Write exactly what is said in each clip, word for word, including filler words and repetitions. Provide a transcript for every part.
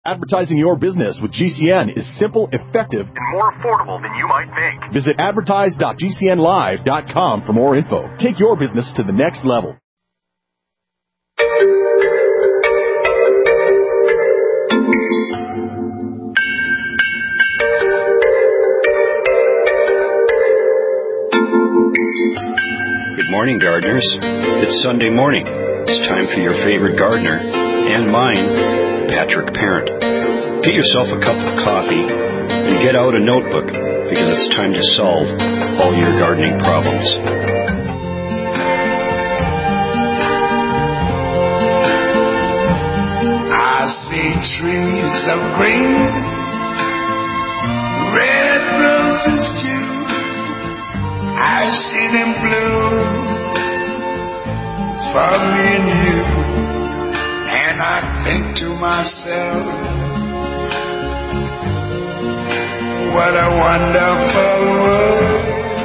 Advertising your business with G C N is simple, effective, and more affordable than you might think. Visit advertise dot g c n live dot com for more info. Take your business to the next level. Good morning, gardeners. It's Sunday morning. It's time for your favorite gardener, and mine, Patrick Parent. Get yourself a cup of coffee and get out a notebook, because it's time to solve all your gardening problems. I see trees of green, red roses too. I see them bloom for me and you, and I think to myself, what a wonderful world.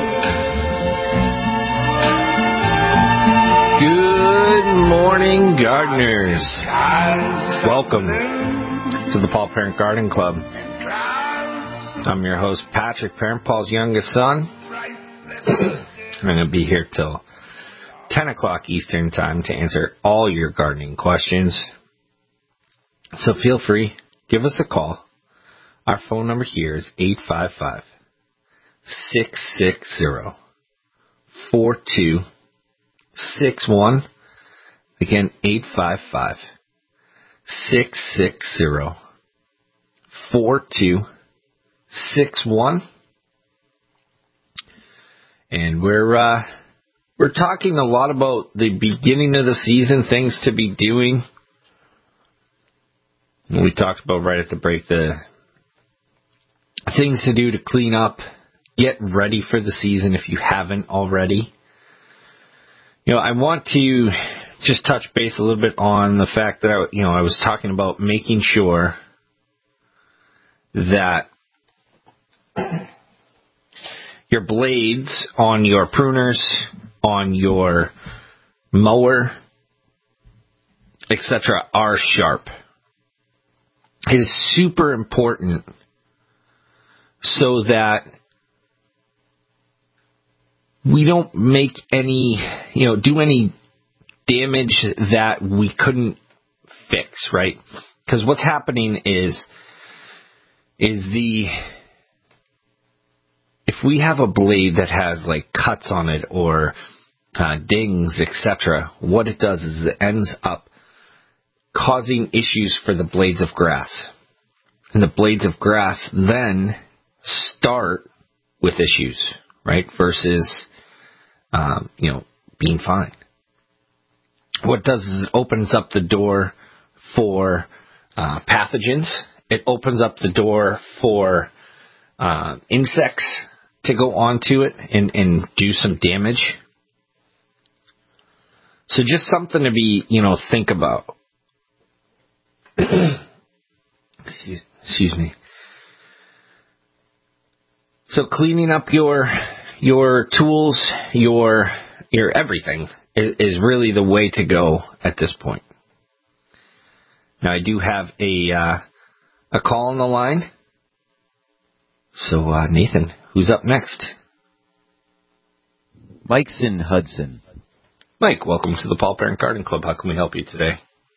Good morning, gardeners. Welcome to the Paul Parent Garden Club. I'm your host, Patrick Parent, Paul's youngest son. I'm going to be here till ten o'clock Eastern Time to answer all your gardening questions. So feel free, give us a call. Our phone number here is eight five five, six six zero, four two six one. Again, eight five five, six six zero, four two six one. And we're uh, we're talking a lot about the beginning of the season, things to be doing. And we talked about right at the break the things to do to clean up, get ready for the season if you haven't already. You know, I want to just touch base a little bit on the fact that, I, you know, I was talking about making sure that your blades on your pruners, on your mower, et cetera are sharp. It is super important so that we don't make any, you know, do any damage that we couldn't fix, right? Because what's happening is, is the, if we have a blade that has like cuts on it or uh, dings, et cetera, what it does is it ends up causing issues for the blades of grass. And the blades of grass then start with issues, right? Versus, um, you know, being fine. What it does is it opens up the door for uh, pathogens. It opens up the door for uh, insects to go onto it and, and do some damage. So just something to be, you know, think about. excuse, excuse me. So cleaning up your your tools, your your everything is, is really the way to go at this point. Now I do have a uh, a call on the line. So uh, Nathan, who's up next? Mike's in Hudson. Mike, welcome to the Paul Parent Garden Club. How can we help you today?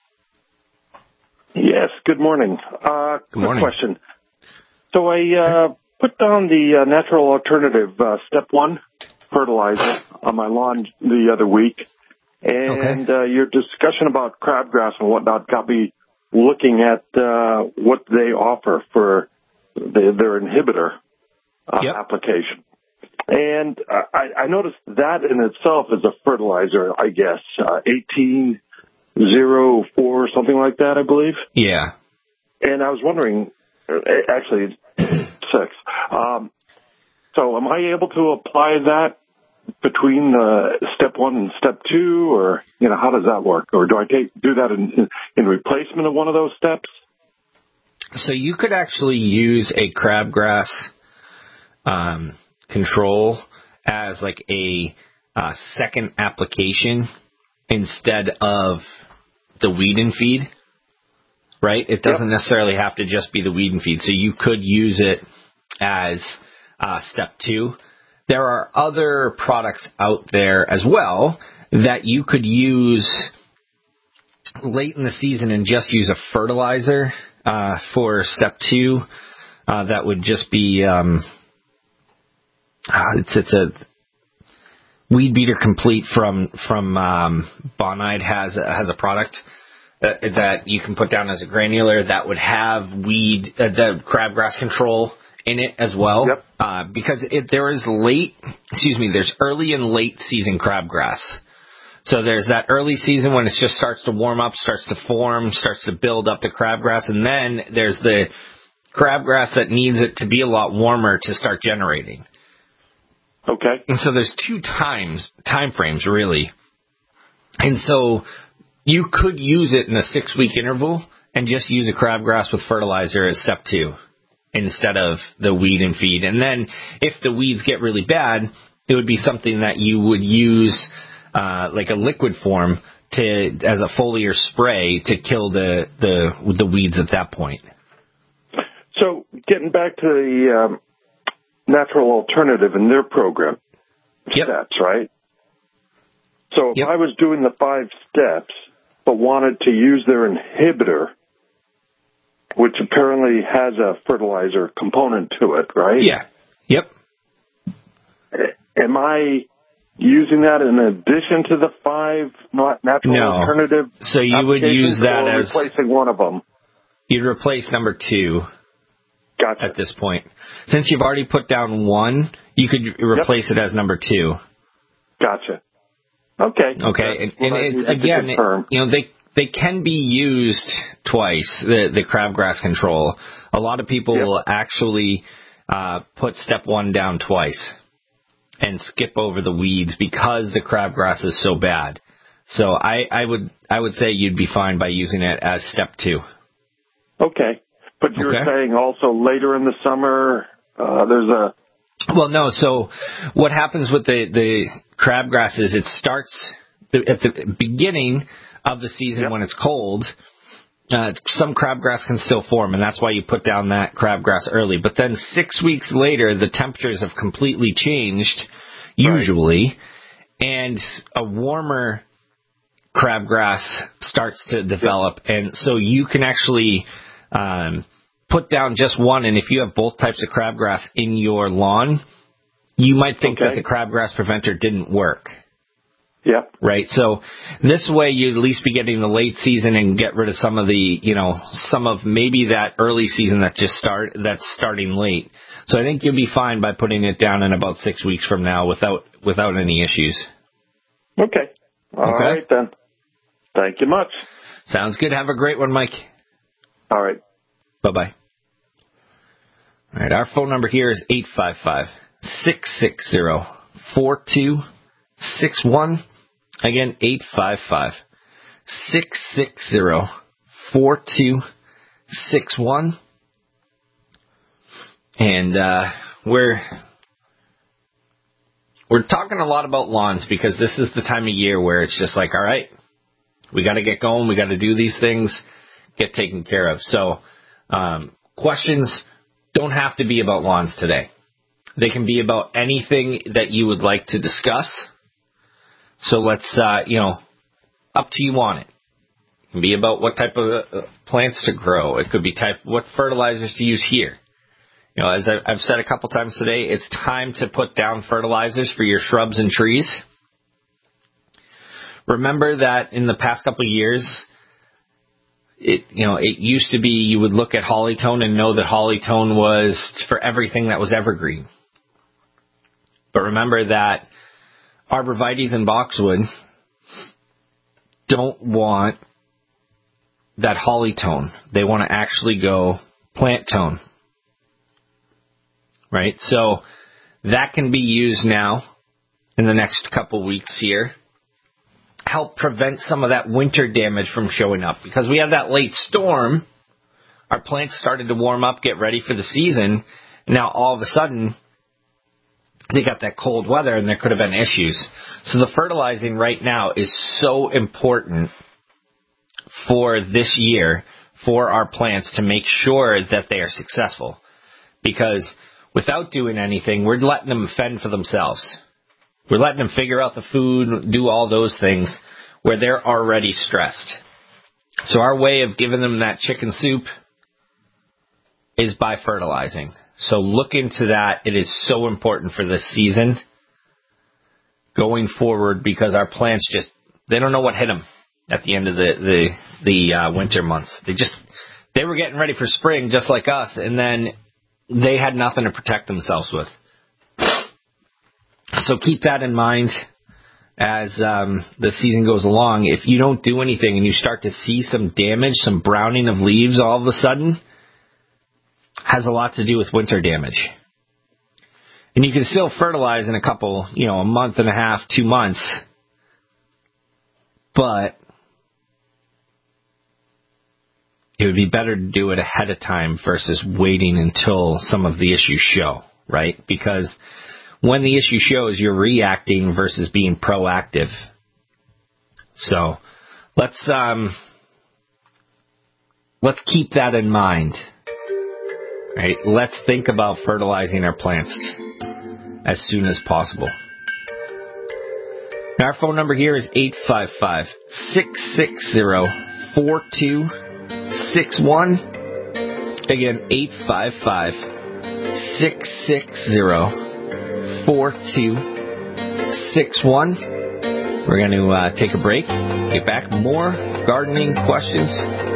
Yes, good morning. Uh, good morning. Quick question. So I uh, put down the uh, natural alternative uh, step one fertilizer on my lawn the other week, and okay. uh, your discussion about crabgrass and whatnot got me looking at uh, what they offer for the, their inhibitor uh, yep. application. And uh, I, I noticed that in itself is a fertilizer, I guess, uh, eighteen oh four, something like that, I believe. Yeah. And I was wondering, actually, six. Um, so am I able to apply that between uh, step one and step two, or, you know, how does that work? Or do I take do that in, in replacement of one of those steps? So you could actually use a crabgrass um, control as like a uh, second application instead of the weed and feed. right? It doesn't Yep. necessarily have to just be the weed and feed. So you could use it as uh, step two. There are other products out there as well that you could use late in the season and just use a fertilizer uh, for step two. Uh, that would just be um, it's it's a Weed Beater Complete from from um, Bonide has has a product that, that you can put down as a granular that would have weed uh, the crabgrass control in it as well. Yep. Uh, because it, there is late, excuse me, there's early and late season crabgrass. So there's that early season when it just starts to warm up, starts to form, starts to build up the crabgrass, and then there's the crabgrass that needs it to be a lot warmer to start generating. Okay. And so there's two times, time frames really. And so you could use it in a six-week interval and just use a crabgrass with fertilizer as step two instead of the weed and feed. And then if the weeds get really bad, it would be something that you would use uh, like a liquid form to as a foliar spray to kill the, the, the weeds at that point. So getting back to the um, Natural Alternative in their program Yep. steps, right? So if Yep. I was doing the five steps but wanted to use their inhibitor, which apparently has a fertilizer component to it, right? Yeah. Yep. Am I using that in addition to the five not natural No. alternative? So you would use that or as replacing one of them. You'd replace number two. Gotcha. At this point. Since you've already put down one, you could replace Yep. it as number two. Gotcha. Okay. Okay, and, and it's, needed to again, it, confirm. you know, they they can be used twice, the, the crabgrass control. A lot of people Yep. will actually uh, put step one down twice and skip over the weeds because the crabgrass is so bad. So I, I would I would say you'd be fine by using it as step two. Okay. But you're Okay. saying also later in the summer, uh, there's a... Well, no. So what happens with the, the crabgrass is it starts the, at the beginning of the season Yep. when it's cold. Uh, some crabgrass can still form, and that's why you put down that crabgrass early. But then six weeks later, the temperatures have completely changed, usually, and a warmer crabgrass starts to develop. Yep. And so you can actually... Um, put down just one, and if you have both types of crabgrass in your lawn, you might think okay. that the crabgrass preventer didn't work. Yep. Right? So this way you'd at least be getting the late season and get rid of some of the, you know, some of maybe that early season that just start, that's starting late. So I think you'll be fine by putting it down in about six weeks from now without, without any issues. Okay. All okay. right then. Thank you much. Sounds good. Have a great one, Mike. All right. Bye-bye. All right, our phone number here is eight five five, six six zero, four two six one. Again, eight five five, six six zero, four two six one. And uh, we're we're talking a lot about lawns because this is the time of year where it's just like, all right, we got to get going, we got to do these things, get taken care of. So um, questions don't have to be about lawns today. They can be about anything that you would like to discuss. So let's, uh, you know, up to you on it. It can be about what type of uh, plants to grow. It could be type what fertilizers to use here. You know, as I've said a couple times today, it's time to put down fertilizers for your shrubs and trees. Remember that in the past couple of years, It you know it used to be you would look at Hollytone and know that Hollytone was for everything that was evergreen. But remember that arborvitaes and boxwood don't want that Hollytone. They want to actually go plant tone. Right? So that can be used now in the next couple weeks here. Help prevent some of that winter damage from showing up. Because we have that late storm, our plants started to warm up, get ready for the season, and now all of a sudden, they got that cold weather and there could have been issues. So the fertilizing right now is so important for this year for our plants to make sure that they are successful. Because without doing anything, we're letting them fend for themselves. We're letting them figure out the food, do all those things where they're already stressed. So our way of giving them that chicken soup is by fertilizing. So look into that. It is so important for this season going forward, because our plants just, they don't know what hit them at the end of the, the, the uh, winter months. They just, they were getting ready for spring just like us, and then they had nothing to protect themselves with. So keep that in mind as um, the season goes along. If you don't do anything and you start to see some damage, some browning of leaves all of a sudden, has a lot to do with winter damage. And you can still fertilize in a couple, you know, a month and a half, two months. But it would be better to do it ahead of time versus waiting until some of the issues show, right? Because when the issue shows, you're reacting versus being proactive. So let's um, let's keep that in mind. Right? Let's think about fertilizing our plants as soon as possible. Now our phone number here is eight five five, six six zero, four two six one. Again, eight five five, six six zero, four two six one. We're going to uh, take a break. Get back. More gardening questions.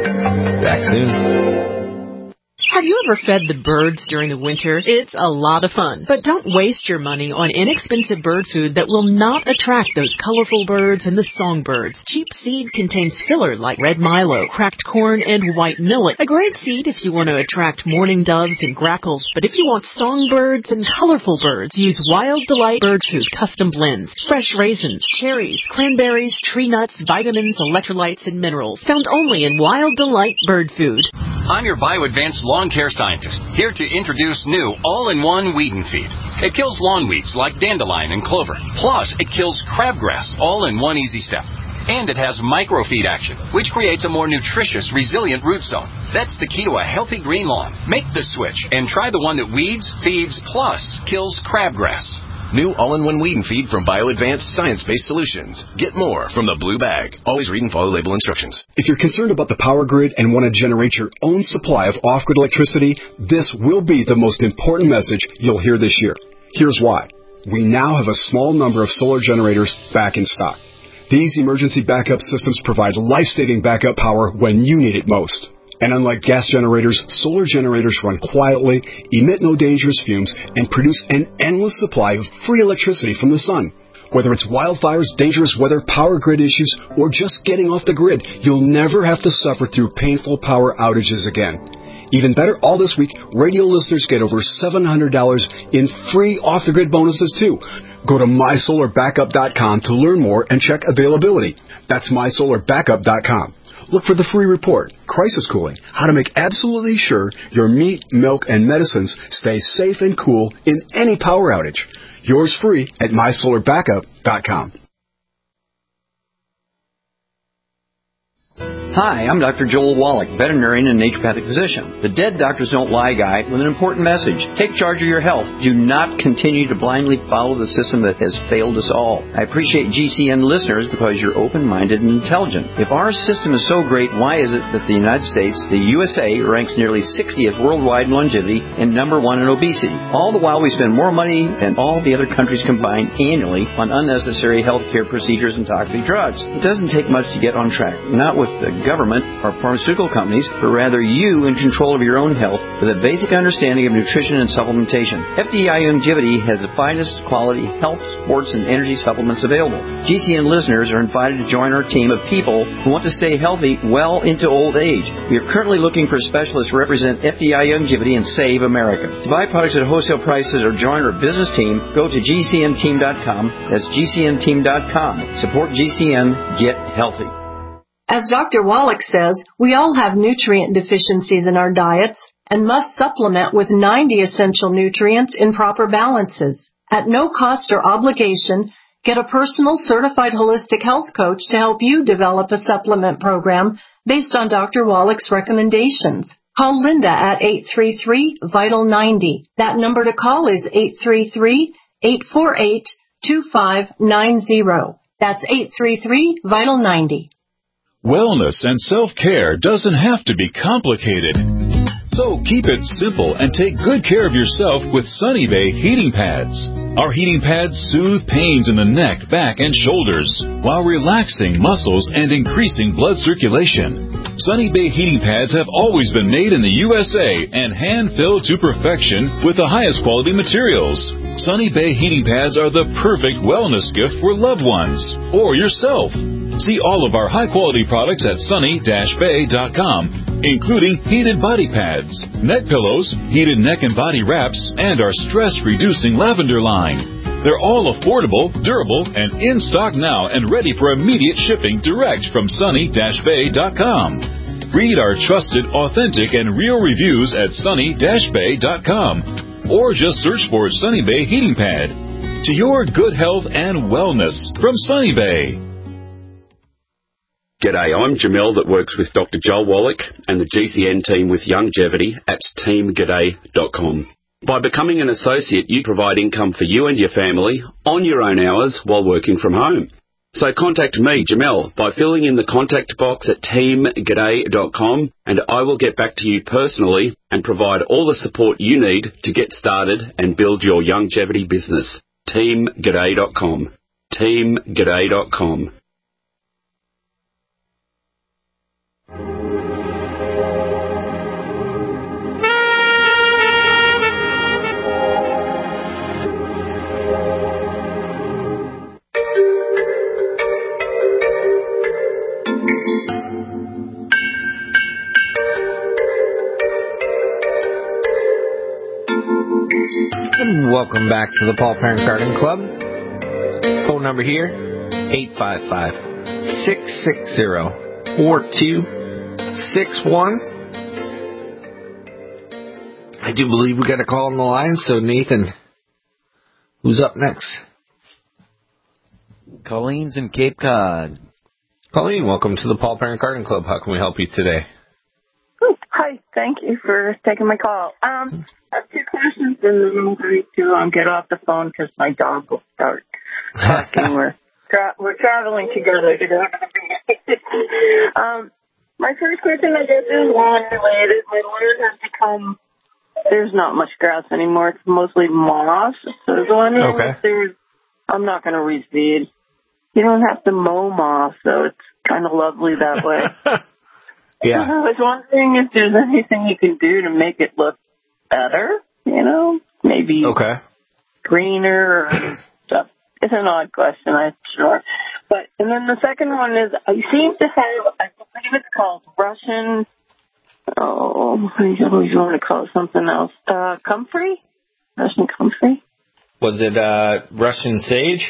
Back soon. Have you ever fed the birds during the winter? It's a lot of fun. But don't waste your money on inexpensive bird food that will not attract those colorful birds and the songbirds. Cheap seed contains filler like red milo, cracked corn, and white millet. A great seed if you want to attract mourning doves and grackles. But if you want songbirds and colorful birds, use Wild Delight Bird Food Custom Blends. Fresh raisins, cherries, cranberries, tree nuts, vitamins, electrolytes, and minerals. Found only in Wild Delight Bird Food. I'm your BioAdvanced lawn care scientist, here to introduce new all-in-one weed and feed. It kills lawn weeds like dandelion and clover. Plus, it kills crabgrass all in one easy step. And it has microfeed action, which creates a more nutritious, resilient root zone. That's the key to a healthy green lawn. Make the switch and try the one that weeds, feeds, plus kills crabgrass. New all-in-one weed and feed from BioAdvanced Science-Based Solutions. Get more from the blue bag. Always read and follow label instructions. If you're concerned about the power grid and want to generate your own supply of off-grid electricity, this will be the most important message you'll hear this year. Here's why. We now have a small number of solar generators back in stock. These emergency backup systems provide life-saving backup power when you need it most. And unlike gas generators, solar generators run quietly, emit no dangerous fumes, and produce an endless supply of free electricity from the sun. Whether it's wildfires, dangerous weather, power grid issues, or just getting off the grid, you'll never have to suffer through painful power outages again. Even better, all this week, radio listeners get over seven hundred dollars in free off-the-grid bonuses, too. Go to my solar backup dot com to learn more and check availability. That's my solar backup dot com. Look for the free report, Crisis Cooling, how to make absolutely sure your meat, milk, and medicines stay safe and cool in any power outage. Yours free at my solar backup dot com. Hi, I'm Doctor Joel Wallach, veterinarian and naturopathic physician. The Dead Doctors Don't Lie guy with an important message. Take charge of your health. Do not continue to blindly follow the system that has failed us all. I appreciate G C N listeners because you're open-minded and intelligent. If our system is so great, why is it that the United States, the U S A, ranks nearly sixtieth worldwide in longevity and number one in obesity? All the while we spend more money than all the other countries combined annually on unnecessary healthcare procedures and toxic drugs. It doesn't take much to get on track. Not with the government or pharmaceutical companies, but rather you in control of your own health with a basic understanding of nutrition and supplementation. F D I Longevity has the finest quality health, sports, and energy supplements available. G C N listeners are invited to join our team of people who want to stay healthy well into old age. We are currently looking for specialists to represent F D I Longevity and Save America. To buy products at wholesale prices or join our business team, go to G C N team dot com. That's G C N team dot com. Support G C N. Get healthy. As Doctor Wallach says, we all have nutrient deficiencies in our diets and must supplement with ninety essential nutrients in proper balances. At no cost or obligation, get a personal certified holistic health coach to help you develop a supplement program based on Doctor Wallach's recommendations. Call Linda at eight three three, VITAL ninety. That number to call is eight three three, eight four eight, two five nine zero. That's eight three three, VITAL ninety. Wellness and self-care doesn't have to be complicated. So keep it simple and take good care of yourself with Sunny Bay heating pads. Our heating pads soothe pains in the neck, back, and shoulders while relaxing muscles and increasing blood circulation. Sunny Bay heating pads have always been made in the U S A and hand-filled to perfection with the highest quality materials. Sunny Bay heating pads are the perfect wellness gift for loved ones or yourself. See all of our high-quality products at sunny dash bay dot com, including heated body pads, neck pillows, heated neck and body wraps, and our stress-reducing lavender line. They're all affordable, durable, and in stock now and ready for immediate shipping direct from sunny dash bay dot com. Read our trusted, authentic, and real reviews at sunny dash bay dot com or just search for Sunny Bay Heating Pad. To your good health and wellness from Sunny Bay. G'day, I'm Jamel that works with Doctor Joel Wallach and the G C N team with Longevity at team g'day dot com. By becoming an associate, you provide income for you and your family on your own hours while working from home. So contact me, Jamel, by filling in the contact box at team g'day dot com, and I will get back to you personally and provide all the support you need to get started and build your longevity business. team g'day dot com. team g'day dot com. Welcome back to the Paul Parent Garden Club. Phone number here, eight five five, six six zero, four two six one. I do believe we got a call on the line, so Nathan, who's up next? Colleen's in Cape Cod. Colleen, welcome to the Paul Parent Garden Club. How can we help you today? Hi, thank you for taking my call. Um, I have two questions, and then I'm going to um, get off the phone because my dog will start barking. we're tra- we're traveling together to go to the beach. um, my first question, I guess, is lawn related. My lawn has become, there's not much grass anymore. It's mostly moss. So I was wondering Okay. if there's, I'm not going to reseed. You don't have to mow moss, so it's kind of lovely that way. Yeah. I was wondering if there's anything you can do to make it look better, you know, maybe okay. greener or stuff. It's an odd question, I'm sure. But, and then the second one is, I seem to have, I believe it's called Russian, oh, I always want to call it something else, uh, comfrey? Russian comfrey? Was it uh, Russian sage?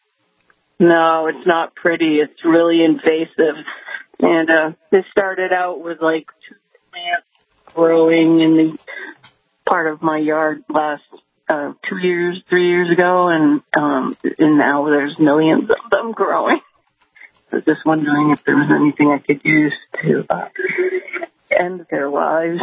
No, it's not pretty. It's really invasive. And uh, this started out with like two plants growing in the part of my yard last uh, two years, three years ago, and um, and now there's millions of them growing. I was just wondering if there was anything I could use to uh, end their lives.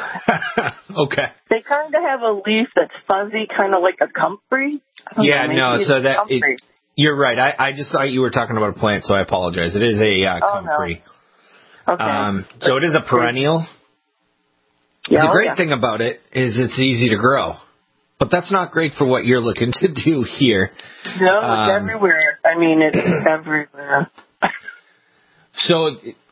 Okay. They kind of have a leaf that's fuzzy, kind of like a comfrey. Yeah, know, no, so that it, you're right. I, I just thought you were talking about a plant, so I apologize. It is a uh, oh, comfrey. No. Okay. Um, so it is a perennial. Yeah, the great yeah. thing about it is it's easy to grow. But that's not great for what you're looking to do here. No, um, it's everywhere. I mean, it's everywhere. So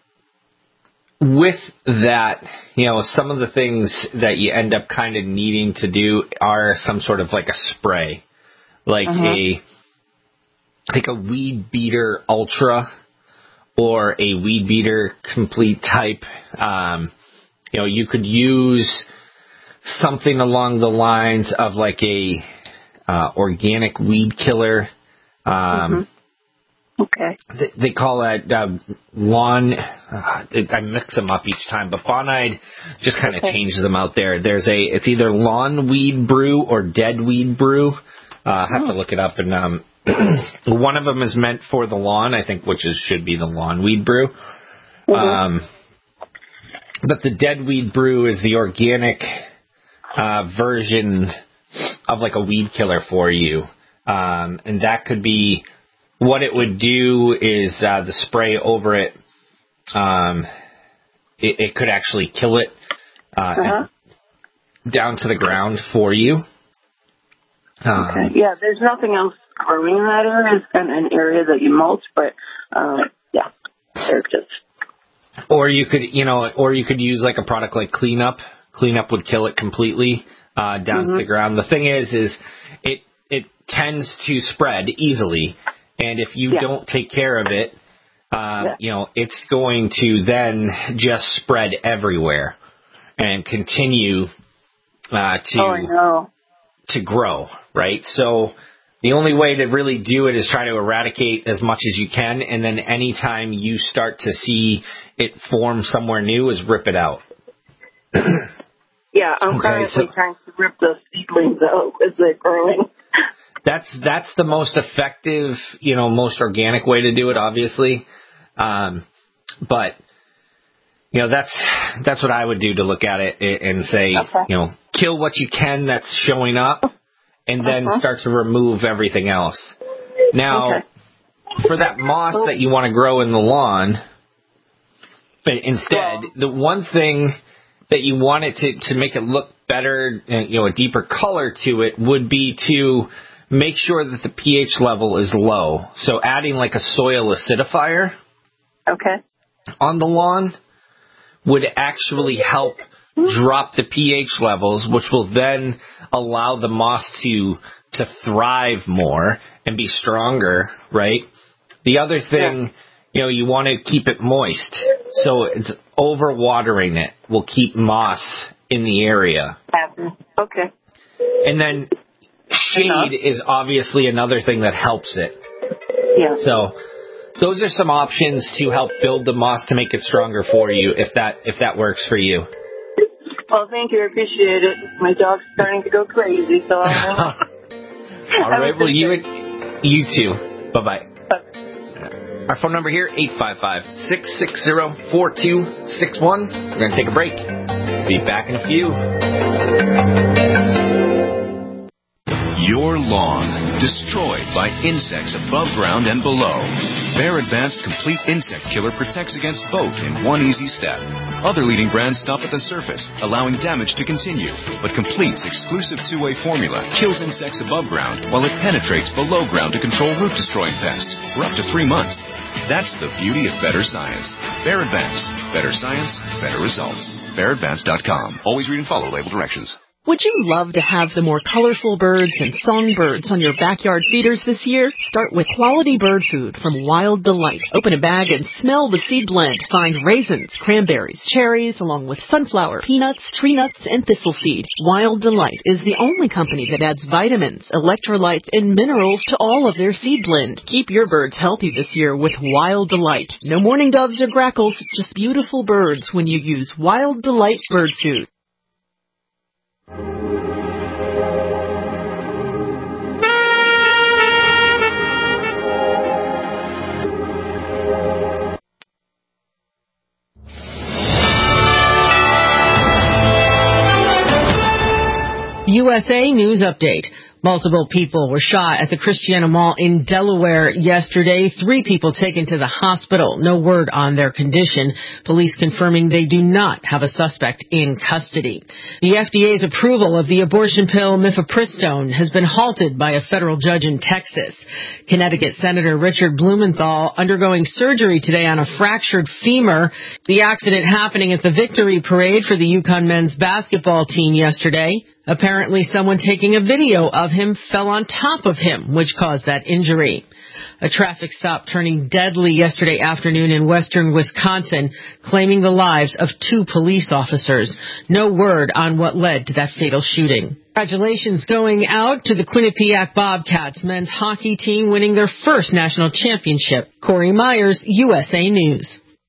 with that, you know, some of the things that you end up kind of needing to do are some sort of like a spray. Like uh-huh. a like a Weed Beater Ultra or a Weed Beater Complete type. Um, you know, you could use something along the lines of like a uh, organic weed killer. Um, mm-hmm. Okay. They, they call that uh, lawn. Uh, I mix them up each time, but Bonide just kind of okay. changes them out there. There's a. It's either lawn weed brew or dead weed brew. Uh, I have oh. to look it up, and um, one of them is meant for the lawn, I think, which is should be the lawn weed brew. Mm-hmm. Um, but the Dead Weed Brew is the organic uh, version of like a weed killer for you. Um, and that could be, what it would do is uh, the spray over it, um, it, it could actually kill it uh, Uh-huh. down to the ground for you. Um, Okay. Yeah, there's nothing else growing in that area. It's kind of an area that you mulch, but uh, yeah, they're just. Or you could, you know, or you could use like a product like Cleanup. Cleanup would kill it completely uh, down Mm-hmm. to the ground. The thing is, is it it tends to spread easily, and if you Yeah. don't take care of it, um, Yeah. you know, it's going to then just spread everywhere and continue uh, to Oh, I know. to grow, right? So the only way to really do it is try to eradicate as much as you can, and then anytime you start to see it form somewhere new is rip it out. Yeah, I'm Okay, currently so- trying to rip the seedlings out as they're growing. That's that's the most effective, you know, most organic way to do it, obviously. Um, but you know, that's that's what I would do to look at it and say, Okay. you know, kill what you can that's showing up, and then Uh-huh. start to remove everything else. Now, Okay. for that moss that you want to grow in the lawn, instead, the one thing that you want it to, to make it look better, you know, a deeper color to it would be to make sure that the pH level is low. So adding like a soil acidifier Okay. on the lawn would actually help drop the pH levels, which will then allow the moss to to thrive more and be stronger, right? The other thing, yeah. you know, you want to keep it moist. So it's overwatering it will keep moss in the area. Okay. And then shade is obviously another thing that helps it. Yeah. So those are some options to help build the moss to make it stronger for you, if that if that works for you. Well, thank you. I appreciate it. My dog's starting to go crazy, so I'm All right. Well, you you too. Bye bye. Our phone number here, eight five five, six six zero, four two six one. We're going to take a break. Be back in a few. Your lawn, destroyed by insects above ground and below. Bear Advanced Complete Insect Killer protects against both in one easy step. Other leading brands stop at the surface, allowing damage to continue. But Complete's exclusive two-way formula kills insects above ground while it penetrates below ground to control root-destroying pests for up to three months. That's the beauty of better science. Bear Advanced. Better science, better results. bear advanced dot com. Always read and follow label directions. Would you love to have the more colorful birds and songbirds on your backyard feeders this year? Start with quality bird food from Wild Delight. Open a bag and smell the seed blend. Find raisins, cranberries, cherries, along with sunflower, peanuts, tree nuts, and thistle seed. Wild Delight is the only company that adds vitamins, electrolytes, and minerals to all of their seed blend. Keep your birds healthy this year with Wild Delight. No mourning doves or grackles, just beautiful birds when you use Wild Delight bird food. U S A News Update. Multiple people were shot at the Christiana Mall in Delaware yesterday. Three people taken to the hospital. No word on their condition. Police confirming they do not have a suspect in custody. The F D A's approval of the abortion pill mifepristone has been halted by a federal judge in Texas. Connecticut Senator Richard Blumenthal undergoing surgery today on a fractured femur. The accident happening at the victory parade for the UConn men's basketball team yesterday. Apparently someone taking a video of him fell on top of him, which caused that injury. A traffic stop turning deadly yesterday afternoon in western Wisconsin, claiming the lives of two police officers. No word on what led to that fatal shooting. Congratulations going out to the Quinnipiac Bobcats men's hockey team winning their first national championship. Corey Myers, U S A News.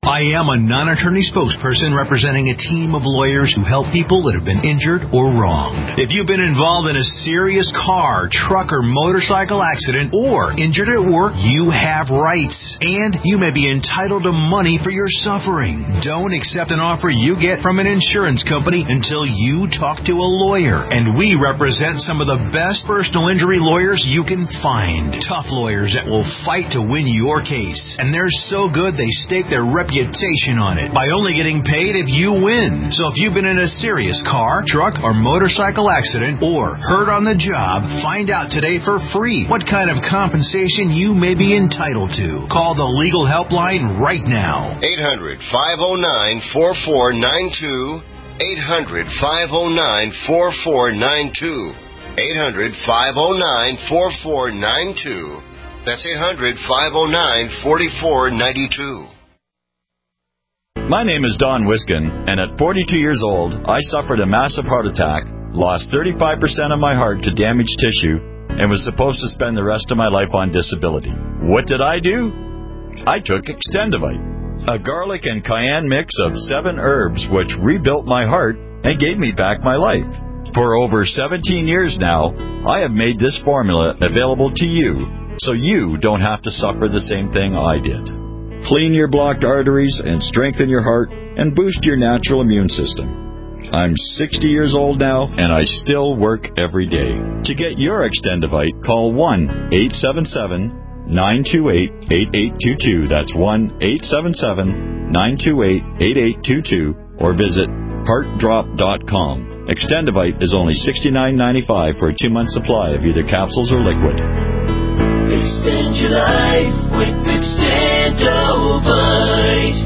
I am a non-attorney spokesperson representing a team of lawyers who help people that have been injured or wronged. If you've been involved in a serious car, truck, or motorcycle accident or injured at work, you have rights, and you may be entitled to money for your suffering. Don't accept an offer you get from an insurance company until you talk to a lawyer, and we represent some of the best personal injury lawyers you can find. Tough lawyers that will fight to win your case, and they're so good they stake their reputation on it by only getting paid if you win. So if you've been in a serious car, truck, or motorcycle accident or hurt on the job, find out today for free what kind of compensation you may be entitled to. Call the legal helpline right now. eight hundred, five oh nine, four four nine two. eight hundred, five oh nine, four four nine two. eight hundred, five oh nine, four four nine two. That's eight hundred, five oh nine, four four nine two. My name is Don Wiskin, and at forty-two years old, I suffered a massive heart attack, lost thirty-five percent of my heart to damaged tissue, and was supposed to spend the rest of my life on disability. What did I do? I took Extendivite, a garlic and cayenne mix of seven herbs which rebuilt my heart and gave me back my life. For over seventeen years now, I have made this formula available to you, so you don't have to suffer the same thing I did. Clean your blocked arteries and strengthen your heart and boost your natural immune system. I'm sixty years old now, and I still work every day. To get your Extendivite, call one eight seven seven, nine two eight, eight eight two two. That's one eight seven seven, nine two eight, eight eight two two, or visit heart drop dot com. Extendivite is only sixty-nine ninety-five for a two-month supply of either capsules or liquid. Extend your life with Extendivite.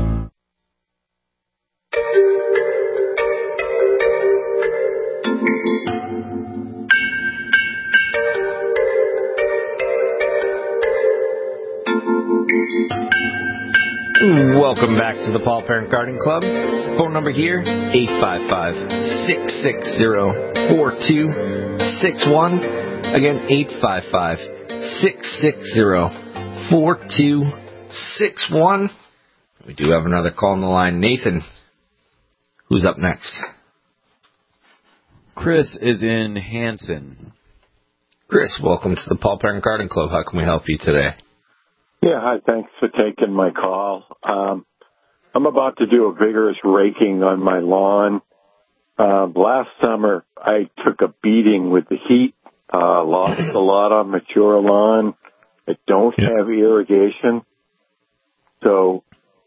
Welcome back to the Paul Parent Garden Club. Phone number here, eight five five, six six zero, four two six one. Again, eight five five, six six zero, four two six one. We do have another call on the line. Nathan, who's up next? Chris is in Hanson. Chris, welcome to the Paul Parent Garden Club. How can we help you today? Yeah, hi, thanks for taking my call. Um, I'm about to do a vigorous raking on my lawn. Uh, last summer, I took a beating with the heat, uh, lost a lot on mature lawn. I don't yeah. have irrigation. So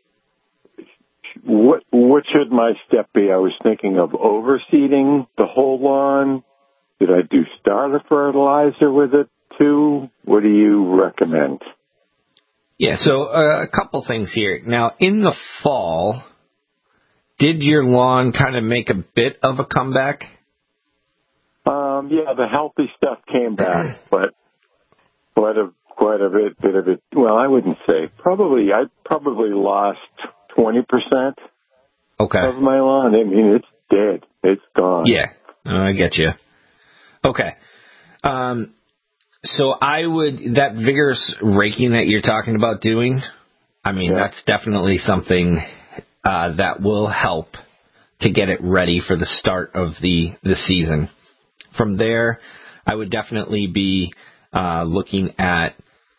what what should my step be? I was thinking of overseeding the whole lawn. Did I do starter fertilizer with it too? What do you recommend? Yeah, so uh, a couple things here. Now, in the fall, did your lawn kind of make a bit of a comeback? Um, yeah, the healthy stuff came back, but quite a quite a bit, bit of it. Well, I wouldn't say probably. I probably lost twenty percent okay. of my lawn. I mean, it's dead. It's gone. Yeah, I get you. Okay. Um. So I would, that vigorous raking that you're talking about doing, I mean, yeah. that's definitely something uh, that will help to get it ready for the start of the, the season. From there, I would definitely be uh, looking at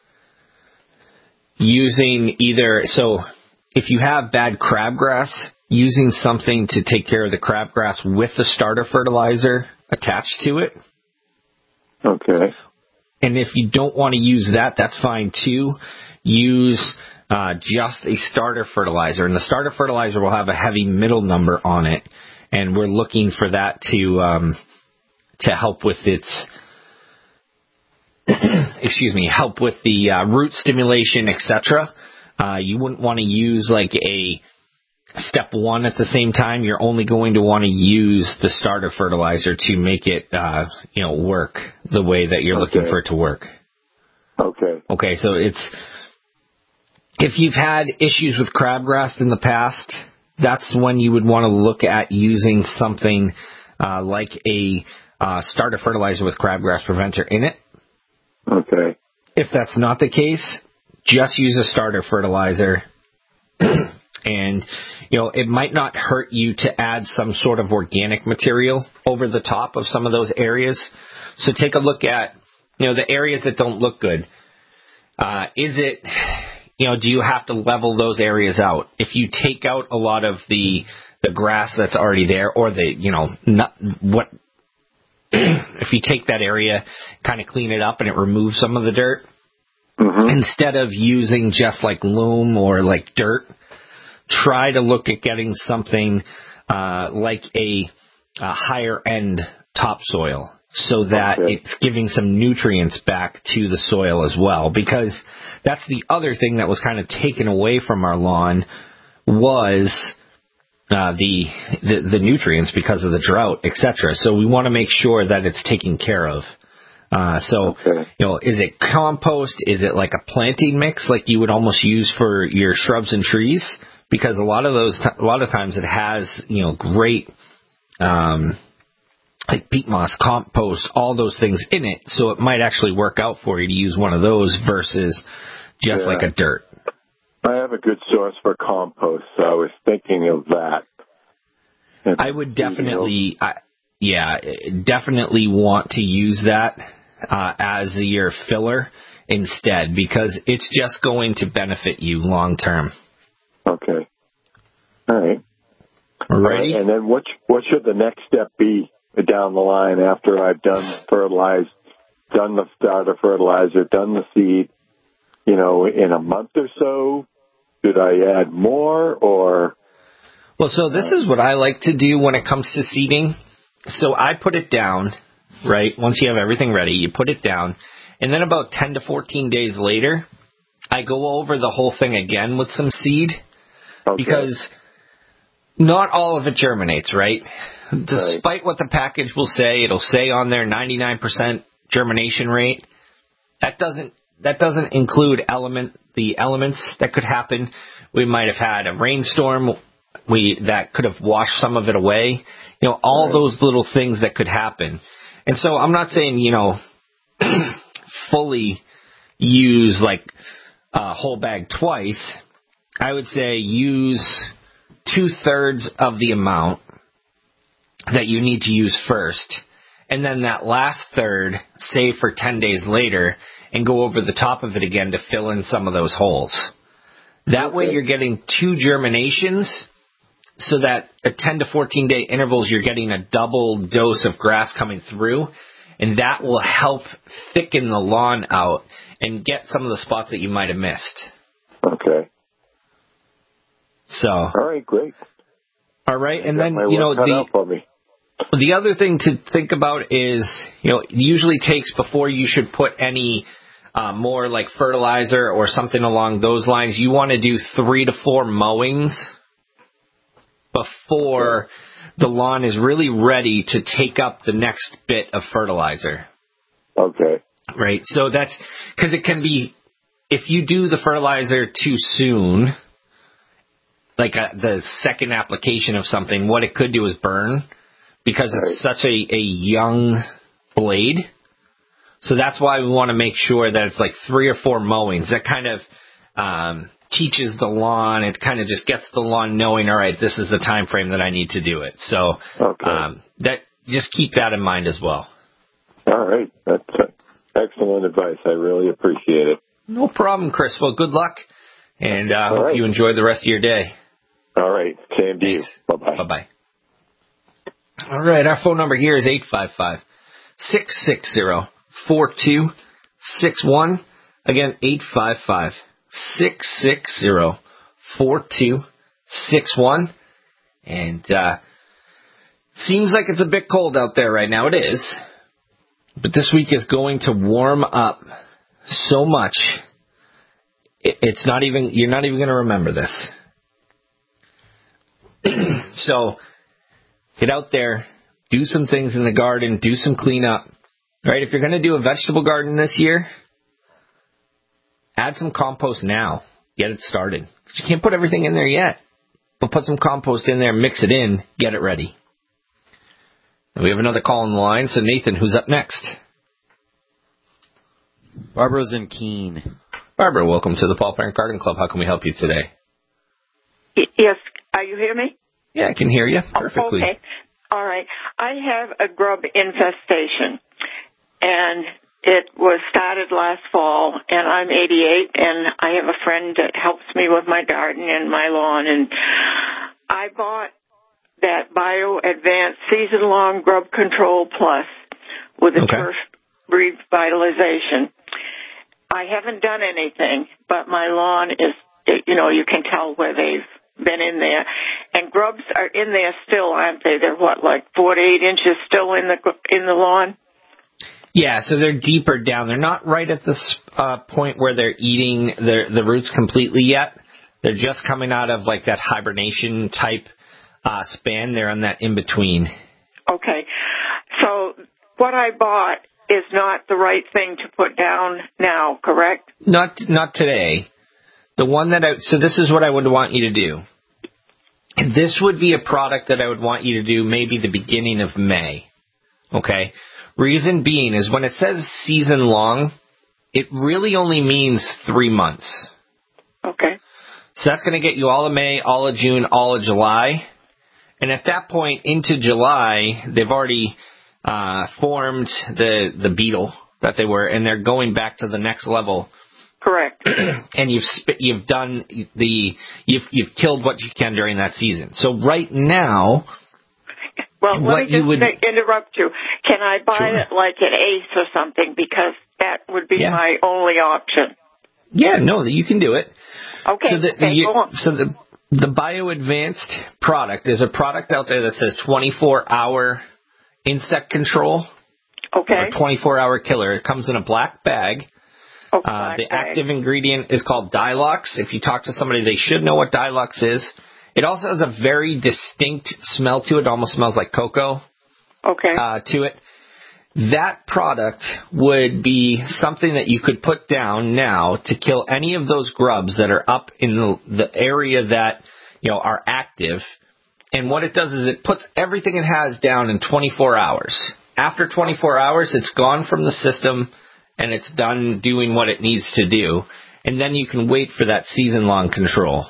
using either, so if you have bad crabgrass, using something to take care of the crabgrass with the starter fertilizer attached to it. Okay. And if you don't want to use that, that's fine too. Use uh, just a starter fertilizer. And the starter fertilizer will have a heavy middle number on it. And we're looking for that to um, to help with its, excuse me, help with the uh, root stimulation, et cetera. Uh, you wouldn't want to use like a step one at the same time. You're only going to want to use the starter fertilizer to make it, uh, you know, work the way that you're okay. looking for it to work. Okay. Okay, so it's, if you've had issues with crabgrass in the past, that's when you would want to look at using something uh, like a uh, starter fertilizer with crabgrass preventer in it. Okay. If that's not the case, just use a starter fertilizer. And, you know, it might not hurt you to add some sort of organic material over the top of some of those areas. So take a look at, you know, the areas that don't look good. Uh, is it, you know, do you have to level those areas out? If you take out a lot of the the grass that's already there, or the, you know, not, what, if you take that area, kind of clean it up and it removes some of the dirt, mm-hmm. instead of using just like loam or like dirt, try to look at getting something uh, like a, a higher-end topsoil so that okay. it's giving some nutrients back to the soil as well. Because that's the other thing that was kind of taken away from our lawn was uh, the, the the nutrients because of the drought, et cetera. So we want to make sure that it's taken care of. Uh, so, okay. you know, is it compost? Is it like a planting mix like you would almost use for your shrubs and trees? Because a lot of those, t- a lot of times it has, you know, great, um, like peat moss, compost, all those things in it. So it might actually work out for you to use one of those versus just yeah. like a dirt. I have a good source for compost, so I was thinking of that. And I would definitely, I, yeah, definitely want to use that uh, as your filler instead, because it's just going to benefit you long term. Okay. All right. Ready? Uh, and then what what should the next step be down the line after I've done fertilized, done the starter fertilizer, done the seed? You know, in a month or so, should I add more or? Well, so this is what I like to do when it comes to seeding. So I put it down, right? Once you have everything ready, you put it down, and then about ten to fourteen days later, I go over the whole thing again with some seed. Okay. Because not all of it germinates, right? Despite right. what the package will say, it'll say on there ninety-nine percent germination rate. That doesn't that doesn't include element the elements that could happen. We might have had a rainstorm we that could have washed some of it away. You know, all right. those little things that could happen. And so I'm not saying, you know, fully use like a whole bag twice. I would say use two-thirds of the amount that you need to use first, and then that last third, save for ten days later, and go over the top of it again to fill in some of those holes. That okay. way you're getting two germinations, so that at ten to fourteen day intervals you're getting a double dose of grass coming through, and that will help thicken the lawn out and get some of the spots that you might have missed. Okay. So. All right, great. All right, and then, you know, the, the other thing to think about is, you know, it usually takes before you should put any uh, more like fertilizer or something along those lines, you want to do three to four mowings before the lawn is really ready to take up the next bit of fertilizer. Okay. Right, so that's, because it can be, if you do the fertilizer too soon, like a, the second application of something, what it could do is burn because it's right. such a, a young blade. So that's why we want to make sure that it's like three or four mowings. That kind of um, teaches the lawn. It kind of just gets the lawn knowing, all right, this is the time frame that I need to do it. So okay. um, that just keep that in mind as well. All right. That's excellent advice. I really appreciate it. No problem, Chris. Well, good luck, and I uh, hope right. you enjoy the rest of your day. All right. Same to you. Bye-bye. Bye-bye. All right. Our phone number here is eight five five, six six zero, four two six one. Again, eight five five, six six zero, four two six one. And uh seems like it's a bit cold out there right now. It is. But this week is going to warm up so much. It's not even, you're not even going to remember this. So, get out there, do some things in the garden, do some cleanup. Right? If you're going to do a vegetable garden this year, add some compost now. Get it started. Because you can't put everything in there yet. But put some compost in there, mix it in, get it ready. And we have another call on the line. So, Nathan, who's up next? Barbara's in Keene. Barbara, welcome to the Paul Parent Garden Club. How can we help you today? Yes. Are you hear me? Yeah, I can hear you perfectly. Okay. All right. I have a grub infestation, and it was started last fall, and I'm eighty-eight, and I have a friend that helps me with my garden and my lawn, and I bought that Bio Advanced Season-Long Grub Control Plus with a okay. turf revitalization. I haven't done anything, but my lawn is, you know, you can tell where they've been in there. And grubs are in there still, aren't they? They're what, like four to eight inches still in the in the lawn? Yeah, so they're deeper down. They're not right at the uh, point where they're eating the the roots completely yet. They're just coming out of like that hibernation type uh, span. They're on that in between. Okay, so what I bought is not the right thing to put down now, correct? Not not today. The one that I so this is what I would want you to do. This would be a product that I would want you to do maybe the beginning of May. Okay. Reason being is when it says season long, it really only means three months. Okay. So that's going to get you all of May, all of June, all of July. And at that point into July, they've already uh, formed the the beetle that they were, and they're going back to the next level. Correct. And you've sp- you've done the you've you've killed what you can during that season. So right now. Well, let me just would, interrupt you. Can I buy sure. it like an Ace or something? Because that would be yeah. my only option. Yeah, no, you can do it. Okay, so the, okay, you, go on. So the, the Bio Advanced product, there's a product out there that says twenty-four hour insect control. Okay. Or twenty-four hour killer. It comes in a black bag. Oh, uh, black the bag. active ingredient is called Dilox. If you talk to somebody, they should know what Dilox is. It also has a very distinct smell to it. It almost smells like cocoa. Okay. Uh, to it. That product would be something that you could put down now to kill any of those grubs that are up in the, the area that, you know, are active. And what it does is it puts everything it has down in twenty-four hours. After twenty-four hours, it's gone from the system and it's done doing what it needs to do. And then you can wait for that season-long control.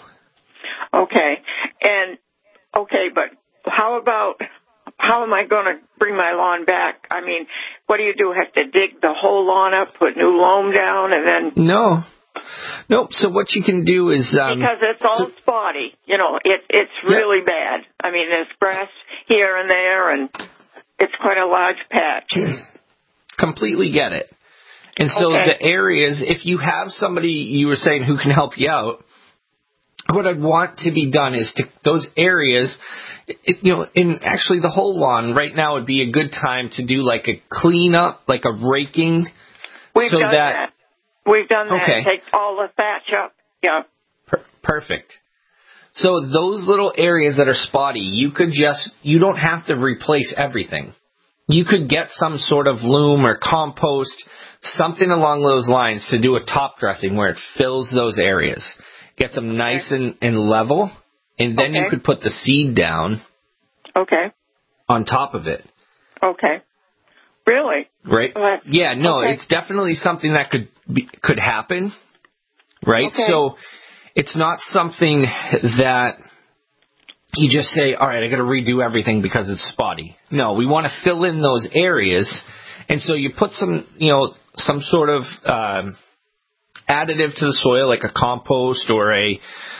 Okay. And, okay, but how about, how am I going to bring my lawn back? I mean, what do you do? Have to dig the whole lawn up, put new loam down, and then... No. Nope. So what you can do is... Um, because it's all so, spotty. You know, it, it's really yeah. bad. I mean, there's grass here and there, and it's quite a large patch. Completely get it. And so okay. the areas, if you have somebody, you were saying, who can help you out, what I'd want to be done is to those areas, it, you know, in actually the whole lawn right now would be a good time to do like a cleanup, like a raking. We've so done that, that. We've done that. Okay. Take all the thatch up. Yeah. Per- perfect. So those little areas that are spotty, you could just, you don't have to replace everything. You could get some sort of loam or compost, something along those lines to do a top dressing where it fills those areas. Gets them nice okay. and, and level, and then okay. you could put the seed down okay. on top of it. Okay. Really? Right? Well, yeah, no, okay. it's definitely something that could be, could happen, right? Okay. So it's not something that you just say, all right, I got to redo everything because it's spotty. No, we want to fill in those areas, and so you put some, you know, some sort of... Um, additive to the soil, like a compost or a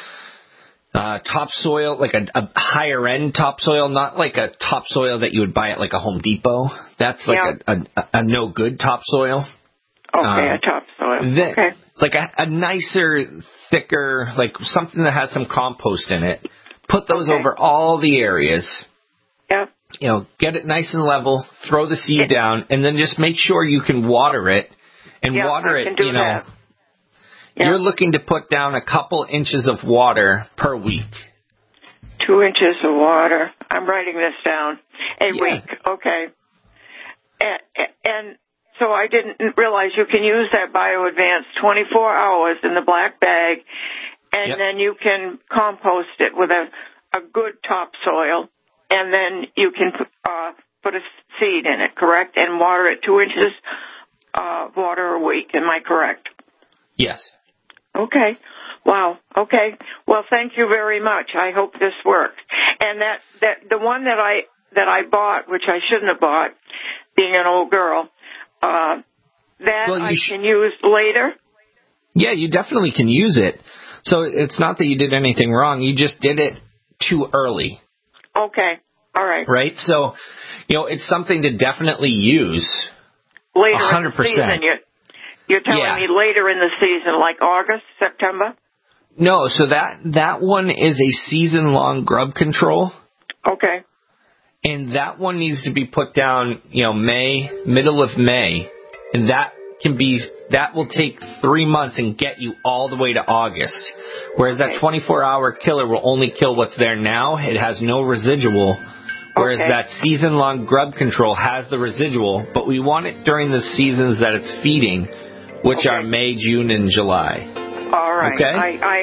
uh, topsoil, like a, a higher end topsoil, not like a topsoil that you would buy at like a Home Depot. That's like yeah. a, a, a no good topsoil. Okay, um, a topsoil. That, okay. Like a, a nicer, thicker, like something that has some compost in it. Put those okay. over all the areas. Yeah. You know, get it nice and level, throw the seed yeah. down, and then just make sure you can water it. And yeah, water I it, can do you know. That. Yeah. You're looking to put down a couple inches of water per week. Two inches of water. I'm writing this down. A yeah. week. Okay. And, and so I didn't realize you can use that Bio Advanced twenty-four hours in the black bag, and yep. then you can compost it with a, a good topsoil, and then you can uh, put a seed in it, correct? And water it two inches uh, water a week. Am I correct? Yes. Okay. Wow. Okay. Well, thank you very much. I hope this works. And that, that the one that I that I bought, which I shouldn't have bought, being an old girl, uh, that well, I sh- can use later. Yeah, you definitely can use it. So it's not that you did anything wrong. You just did it too early. Okay. All right. Right? So, you know, it's something to definitely use. Later one hundred percent. in the season. You're, you're telling yeah. me later in the season, like August, September? No, so that, that one is a season-long grub control. Okay. And that one needs to be put down, you know, May, middle of May. And that can be, that will take three months and get you all the way to August. Whereas okay. that twenty-four hour killer will only kill what's there now. It has no residual. Whereas okay. that season-long grub control has the residual, but we want it during the seasons that it's feeding, which okay. are May, June, and July. All right. Okay? I, I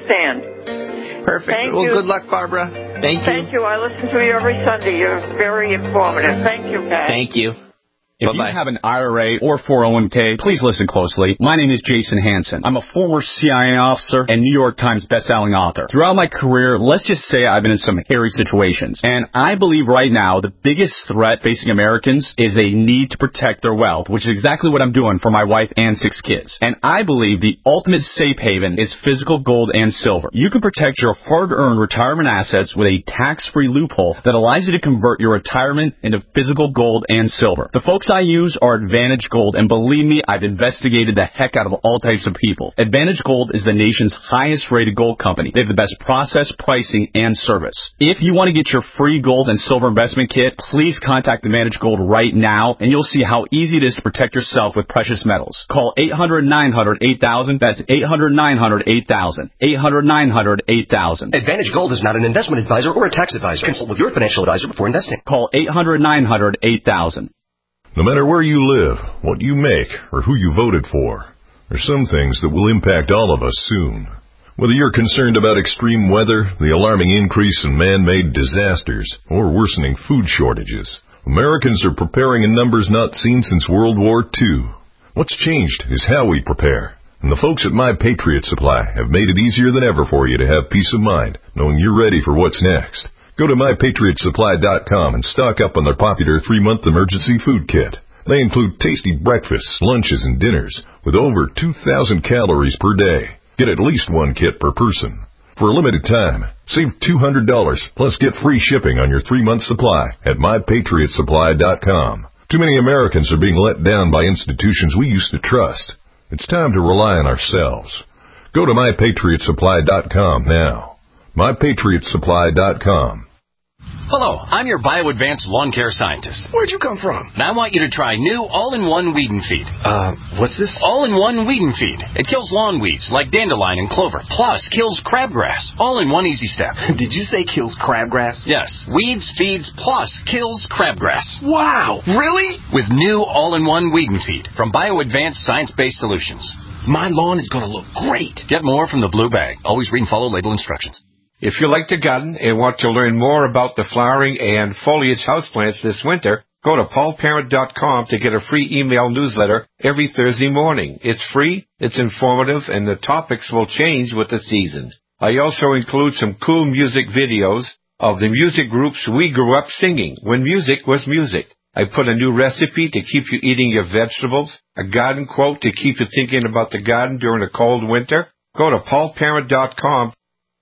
understand. Perfect. Thank well, you. good luck, Barbara. Thank you. Thank you. I listen to you every Sunday. You're very informative. Thank you, Pat. Thank you. If Bye-bye. You have an I R A or four oh one k, please listen closely. My name is Jason Hansen. I'm a former C I A officer and New York Times bestselling author. Throughout my career, let's just say I've been in some hairy situations. And I believe right now the biggest threat facing Americans is they need to protect their wealth, which is exactly what I'm doing for my wife and six kids. And I believe the ultimate safe haven is physical gold and silver. You can protect your hard-earned retirement assets with a tax-free loophole that allows you to convert your retirement into physical gold and silver. The folks I use are Advantage Gold, and believe me, I've investigated the heck out of all types of people. Advantage Gold is the nation's highest rated gold company. They have the best process, pricing, and service. If you want to get your free gold and silver investment kit, please contact Advantage Gold right now, and you'll see how easy it is to protect yourself with precious metals. Call eight hundred, nine hundred, eight thousand. That's eight hundred, nine hundred, eight thousand. eight hundred, nine hundred, eight thousand. Advantage Gold is not an investment advisor or a tax advisor. Consult with your financial advisor before investing. Call eight hundred, nine hundred, eight thousand. No matter where you live, what you make, or who you voted for, there's some things that will impact all of us soon. Whether you're concerned about extreme weather, the alarming increase in man-made disasters, or worsening food shortages, Americans are preparing in numbers not seen since World War Two. What's changed is how we prepare. And the folks at My Patriot Supply have made it easier than ever for you to have peace of mind, knowing you're ready for what's next. Go to my patriot supply dot com and stock up on their popular three-month emergency food kit. They include tasty breakfasts, lunches, and dinners with over two thousand calories per day. Get at least one kit per person. For a limited time, save two hundred dollars plus get free shipping on your three-month supply at my patriot supply dot com. Too many Americans are being let down by institutions we used to trust. It's time to rely on ourselves. Go to my patriot supply dot com now. my patriot supply dot com. Hello, I'm your bio-advanced lawn care scientist. Where'd you come from? And I want you to try new all-in-one weed and feed. Uh, what's this? All-in-one weed and feed. It kills lawn weeds like dandelion and clover, plus kills crabgrass, all in one easy step. Did you say kills crabgrass? Yes, weeds, feeds, plus kills crabgrass. Wow, really? With new all-in-one weed and feed from bio-advanced science-based solutions. My lawn is going to look great. Get more from the blue bag. Always read and follow label instructions. If you like to garden and want to learn more about the flowering and foliage houseplants this winter, go to paul parent dot com to get a free email newsletter every Thursday morning. It's free, it's informative, and the topics will change with the seasons. I also include some cool music videos of the music groups we grew up singing when music was music. I put a new recipe to keep you eating your vegetables, a garden quote to keep you thinking about the garden during a cold winter. Go to paul parent dot com.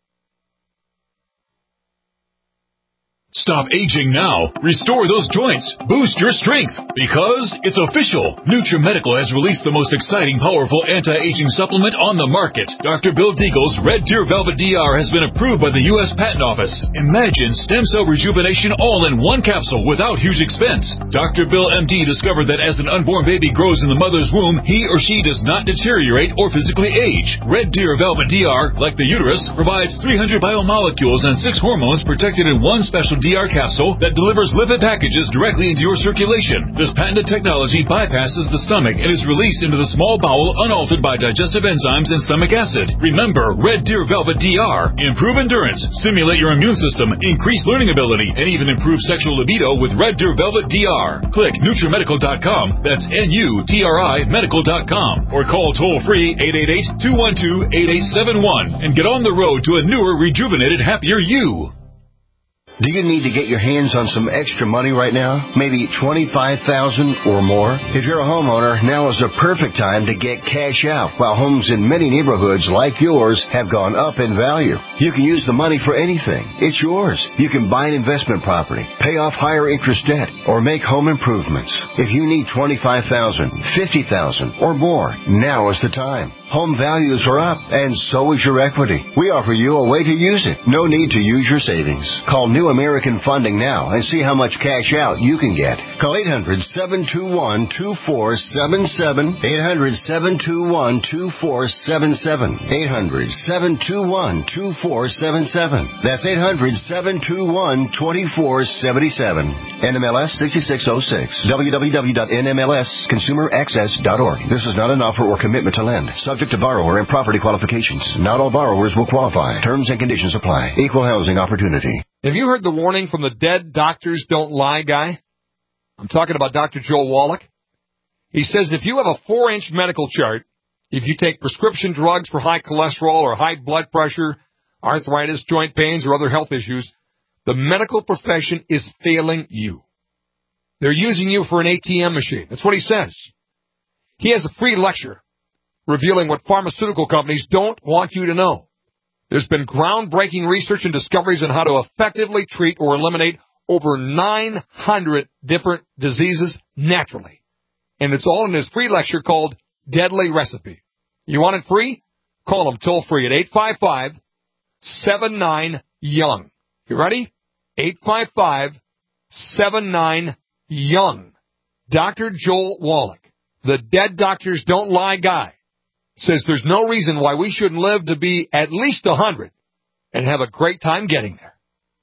Stop aging now. Restore those joints. Boost your strength. Because it's official. NutriMedical has released the most exciting, powerful anti-aging supplement on the market. Doctor Bill Deagle's Red Deer Velvet D R has been approved by the U S Patent Office. Imagine stem cell rejuvenation all in one capsule without huge expense. Doctor Bill M D discovered that as an unborn baby grows in the mother's womb, he or she does not deteriorate or physically age. Red Deer Velvet D R, like the uterus, provides three hundred biomolecules and six hormones protected in one special D R capsule that delivers lipid packages directly into your circulation. This patented technology bypasses the stomach and is released into the small bowel unaltered by digestive enzymes and stomach acid. Remember, Red Deer Velvet D R. Improve endurance, stimulate your immune system, increase learning ability, and even improve sexual libido with Red Deer Velvet D R. Click NutriMedical dot com. That's N U T R I medical dot com. Or call toll-free eight eight eight, two one two, eight eight seven one and get on the road to a newer, rejuvenated, happier you. Do you need to get your hands on some extra money right now? Maybe twenty-five thousand dollars or more? If you're a homeowner, now is the perfect time to get cash out while homes in many neighborhoods like yours have gone up in value. You can use the money for anything. It's yours. You can buy an investment property, pay off higher interest debt, or make home improvements. If you need twenty-five thousand dollars, fifty thousand dollars, or more, now is the time. Home values are up, and so is your equity. We offer you a way to use it. No need to use your savings. Call New American Funding now and see how much cash out you can get. Call eight hundred, seven two one, two four seven seven, eight hundred, seven two one, two four seven seven, eight hundred, seven two one, two four seven seven. That's eight hundred, seven two one, two four seven seven. N M L S six six zero six. w w w dot n m l s consumer access dot org. This is not an offer or commitment to lend. Subject to borrower and property qualifications. Not all borrowers will qualify. Terms and conditions apply. Equal housing opportunity. Have you heard the warning from the Dead Doctors Don't Lie guy? I'm talking about Doctor Joel Wallach. He says if you have a four-inch medical chart, if you take prescription drugs for high cholesterol or high blood pressure, arthritis, joint pains, or other health issues, the medical profession is failing you. They're using you for an A T M machine. That's what he says. He has a free lecture revealing what pharmaceutical companies don't want you to know. There's been groundbreaking research and discoveries on how to effectively treat or eliminate over nine hundred different diseases naturally. And it's all in his free lecture called Deadly Recipe. You want it free? Call him toll free at eight five five, seven nine, young. You ready? eight five five, seven nine, young. Doctor Joel Wallach, the Dead Doctors Don't Lie guy, says there's no reason why we shouldn't live to be at least one hundred and have a great time getting there.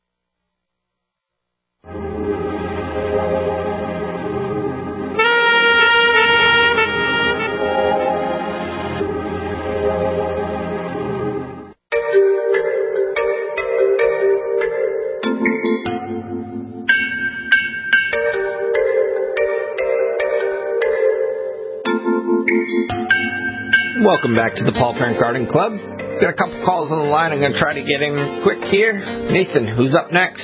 Welcome back to the Paul Parent Garden Club. Got a couple calls on the line. I'm going to try to get in quick here. Nathan, who's up next?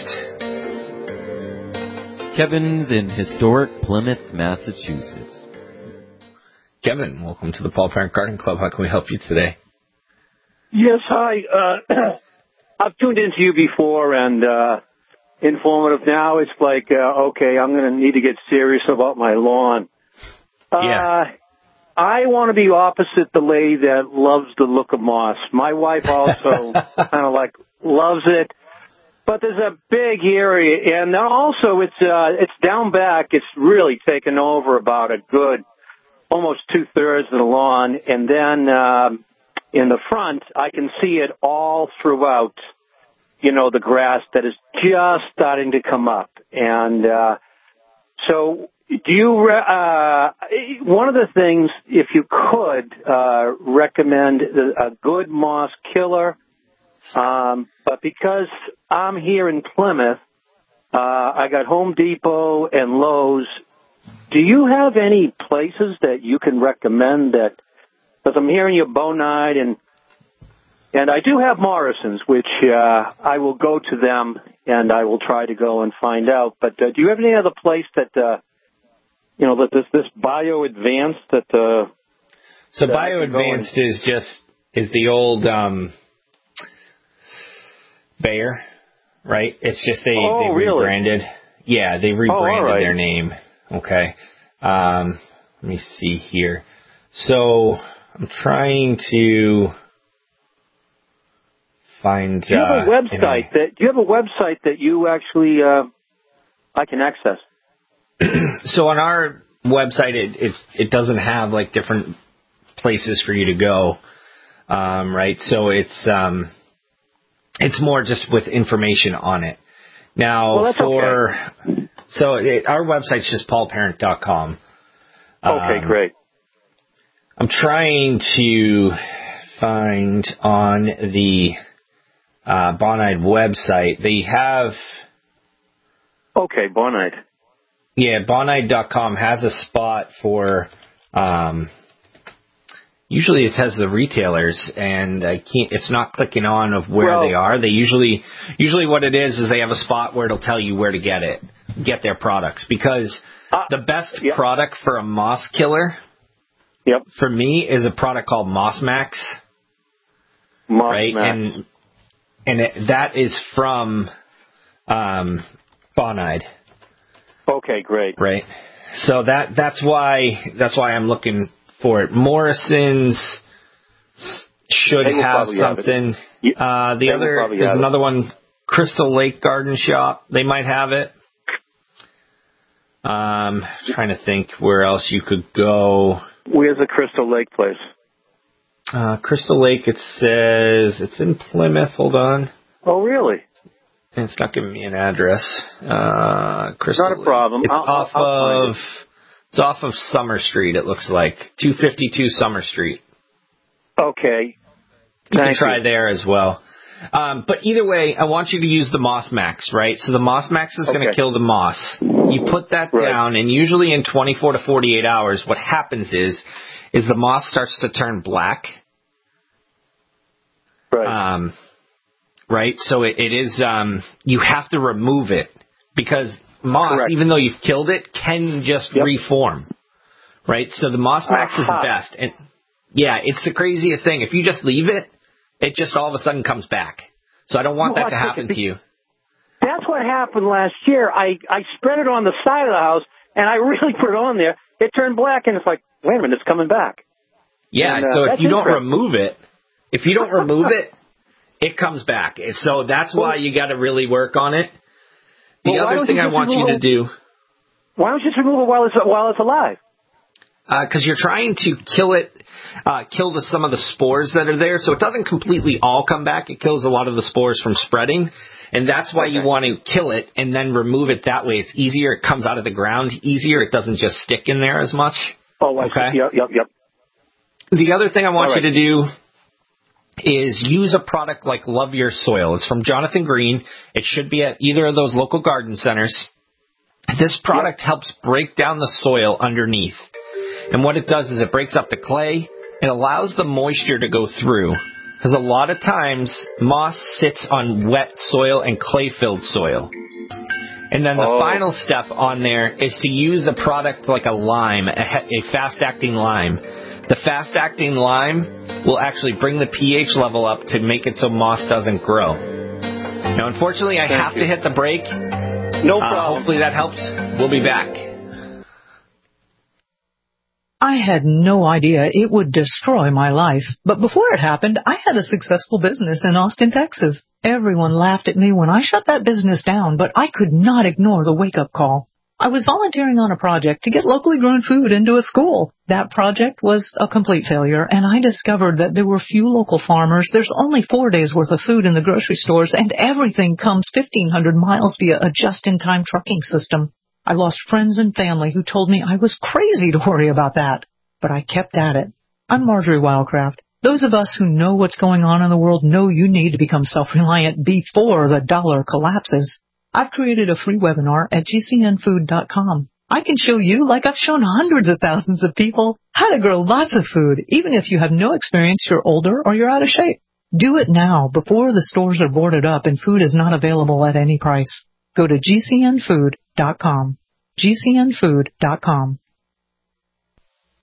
Kevin's in historic Plymouth, Massachusetts. Kevin, welcome to the Paul Parent Garden Club. How can we help you today? Yes, hi. Uh, I've tuned into you before, and uh, informative. Now it's like, uh, okay, I'm going to need to get serious about my lawn. Uh, yeah. I want to be opposite the lady that loves the look of moss. My wife also kind of like loves it. But there's a big area, and also it's uh, it's down back. It's really taken over about a good almost two-thirds of the lawn. And then um, in the front, I can see it all throughout, you know, the grass that is just starting to come up. And uh, so... Do you, uh, one of the things, if you could, uh, recommend a good moss killer, um, but because I'm here in Plymouth, uh, I got Home Depot and Lowe's. Do you have any places that you can recommend that, because I'm hearing you Bonide and, and I do have Morrison's, which, uh, I will go to them and I will try to go and find out, but, uh, do you have any other place that, uh, you know, that this, this Bio Advanced that, uh... So Bio Advanced is just, is the old, um, Bayer, right? It's just they, oh, they really? rebranded. Yeah, they rebranded oh, right. their name. Okay. Um, let me see here. So, I'm trying to find, Do you have a uh, website that, do you have a website that you actually, uh, I can access? So on our website, it it's, it doesn't have like different places for you to go, um, right? So it's um, it's more just with information on it. Now, well, that's for okay. so it, our website's just paul parent dot com. Okay, um, great. I'm trying to find on the uh, Bonide website. They have. Okay, Bonide. Yeah, bonide dot com has a spot for. Um, usually it has the retailers, and I can't. It's not clicking on of where well, they are. They usually, usually what it is is they have a spot where it'll tell you where to get it, get their products, because uh, the best yep. product for a moss killer, yep. for me, is a product called Moss Max. Moss right? Max. And and it, that is from um, Bonide. Okay, great. Right. So that that's why that's why I'm looking for it. Morrison's should have something. Have uh, the other there's another it. one, Crystal Lake Garden Shop. They might have it. Um, trying to think where else you could go. Where's the Crystal Lake place? Uh, Crystal Lake. It says it's in Plymouth. Hold on. Oh, really? It's not giving me an address. Uh, Crystal Not a problem. It's I'll, off I'll of it. It's off of Summer Street. It looks like two fifty-two Summer Street. Okay. You Thank can try you. there as well. Um, but either way, I want you to use the Moss Max, right? So the Moss Max is okay. going to kill the moss. You put that right. down, and usually in twenty-four to forty-eight hours, what happens is, is the moss starts to turn black. Right. Um, right. So it, it is. Um, you have to remove it because moss, Correct. even though you've killed it, can just yep. reform. Right. So the Moss Max uh-huh. is the best, and yeah, it's the craziest thing. If you just leave it, it just all of a sudden comes back. So I don't want well, that to happen to you. That's what happened last year. I, I spread it on the side of the house, and I really put it on there. It turned black, and it's like, wait a minute, it's coming back. Yeah, and, uh, so if you don't remove it, if you don't remove it, it comes back. So that's why you got to really work on it. The well, other thing I want you to do... Why don't you just remove it while it's, while it's alive? Because uh, you're trying to kill it, uh, kill the, some of the spores that are there, so it doesn't completely all come back. It kills a lot of the spores from spreading, and that's why okay. you want to kill it and then remove it. That way it's easier. It comes out of the ground easier. It doesn't just stick in there as much. Oh, I okay. See. Yep, yep, yep. The other thing I want right. you to do is use a product like Love Your Soil. It's from Jonathan Green. It should be at either of those local garden centers. This product yep. helps break down the soil underneath. And what it does is it breaks up the clay. It allows the moisture to go through. Because a lot of times, moss sits on wet soil and clay-filled soil. And then the oh. final step on there is to use a product like a lime, a, a fast-acting lime. The fast-acting lime will actually bring the pH level up to make it so moss doesn't grow. Now, unfortunately, I Thank have you. to hit the break. No uh, problem. Hopefully that helps. We'll be back. I had no idea it would destroy my life. But before it happened, I had a successful business in Austin, Texas. Everyone laughed at me when I shut that business down, but I could not ignore the wake-up call. I was volunteering on a project to get locally grown food into a school. That project was a complete failure, and I discovered that there were few local farmers. There's only four days' worth of food in the grocery stores, and everything comes fifteen hundred miles via a just-in-time trucking system. I lost friends and family who told me I was crazy to worry about that, but I kept at it. I'm Marjorie Wildcraft. Those of us who know what's going on in the world know you need to become self-reliant before the dollar collapses. I've created a free webinar at G C N food dot com. I can show you, like I've shown hundreds of thousands of people, how to grow lots of food, even if you have no experience, you're older, or you're out of shape. Do it now, before the stores are boarded up and food is not available at any price. Go to G C N food dot com. G C N food dot com.